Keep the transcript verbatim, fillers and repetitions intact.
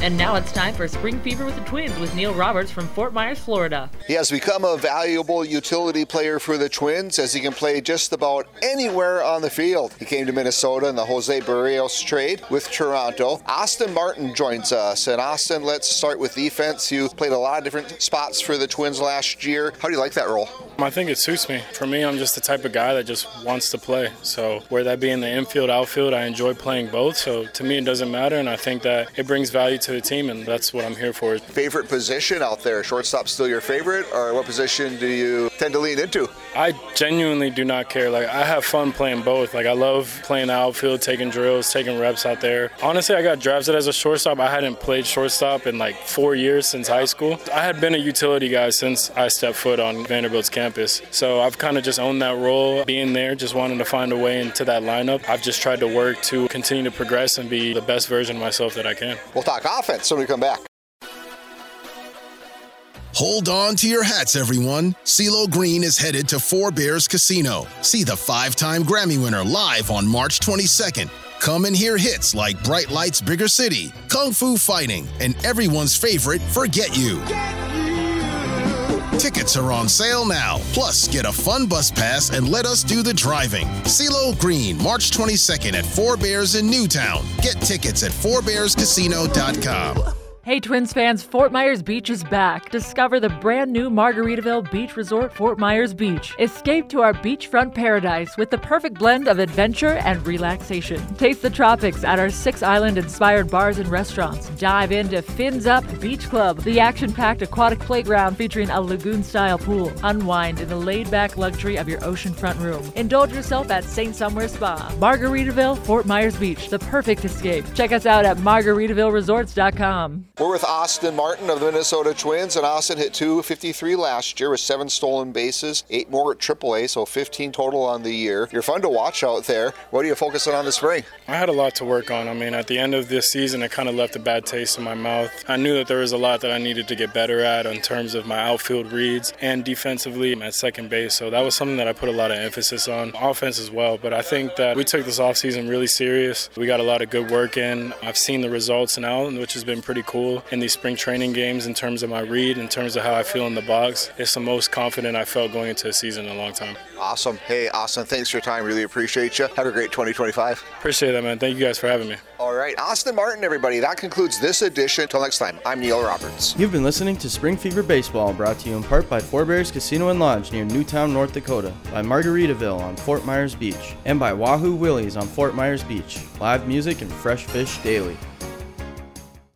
And now it's time for Spring Fever with the Twins with Neil Roberts from Fort Myers, Florida. He has become a valuable utility player for the Twins as he can play just about anywhere on the field. He came to Minnesota in the Jose Barrios trade with Toronto. Austin Martin joins us. And Austin, let's start with defense. You played a lot of different spots for the Twins last year. How do you like that role? I think it suits me. For me, I'm just the type of guy that just wants to play. So whether that be in the infield, outfield, I enjoy playing both. So to me, it doesn't matter. And I think that it brings value to the team, and that's what I'm here for. Favorite position out there? Shortstop still your favorite, or what position do you tend to lean into? I genuinely do not care. Like, I have fun playing both. Like, I love playing the outfield, taking drills, taking reps out there. Honestly, I got drafted as a shortstop. I hadn't played shortstop in like four years since high school. I had been a utility guy since I stepped foot on Vanderbilt's campus. So I've kind of just owned that role, being there, just wanting to find a way into that lineup. I've just tried to work to continue to progress and be the best version of myself that I can. We'll talk offense when we come back. Hold on to your hats, everyone. CeeLo Green is headed to Four Bears Casino. See the five-time Grammy winner live on March twenty-second. Come and hear hits like Bright Lights, Bigger City, Kung Fu Fighting, and everyone's favorite, Forget You. Tickets are on sale now. Plus, get a fun bus pass and let us do the driving. CeeLo Green, March twenty-second at Four Bears in Newtown. Get tickets at four bears casino dot com. Hey Twins fans, Fort Myers Beach is back. Discover the brand new Margaritaville Beach Resort, Fort Myers Beach. Escape to our beachfront paradise with the perfect blend of adventure and relaxation. Taste the tropics at our six island-inspired bars and restaurants. Dive into Fins Up Beach Club, the action-packed aquatic playground featuring a lagoon-style pool. Unwind in the laid-back luxury of your oceanfront room. Indulge yourself at Saint Somewhere Spa. Margaritaville, Fort Myers Beach, the perfect escape. Check us out at margaritaville resorts dot com. We're with Austin Martin of the Minnesota Twins, and Austin hit two fifty-three last year with seven stolen bases, eight more at triple A, so fifteen total on the year. You're fun to watch out there. What are you focusing on this spring? I had a lot to work on. I mean, at the end of this season, it kind of left a bad taste in my mouth. I knew that there was a lot that I needed to get better at in terms of my outfield reads and defensively at second base, so that was something that I put a lot of emphasis on. Offense as well, but I think that we took this offseason really serious. We got a lot of good work in. I've seen the results now, which has been pretty cool. In these spring training games, in terms of my read, in terms of how I feel in the box, it's the most confident I felt going into a season in a long time. Awesome. Hey, Austin, thanks for your time. Really appreciate you. Have a great twenty twenty-five. Appreciate that, man. Thank you guys for having me. All right. Austin Martin, everybody. That concludes this edition. Until next time, I'm Neil Roberts. You've been listening to Spring Fever Baseball, brought to you in part by Four Bears Casino and Lodge near Newtown, North Dakota, by Margaritaville on Fort Myers Beach, and by Wahoo Willie's on Fort Myers Beach. Live music and fresh fish daily.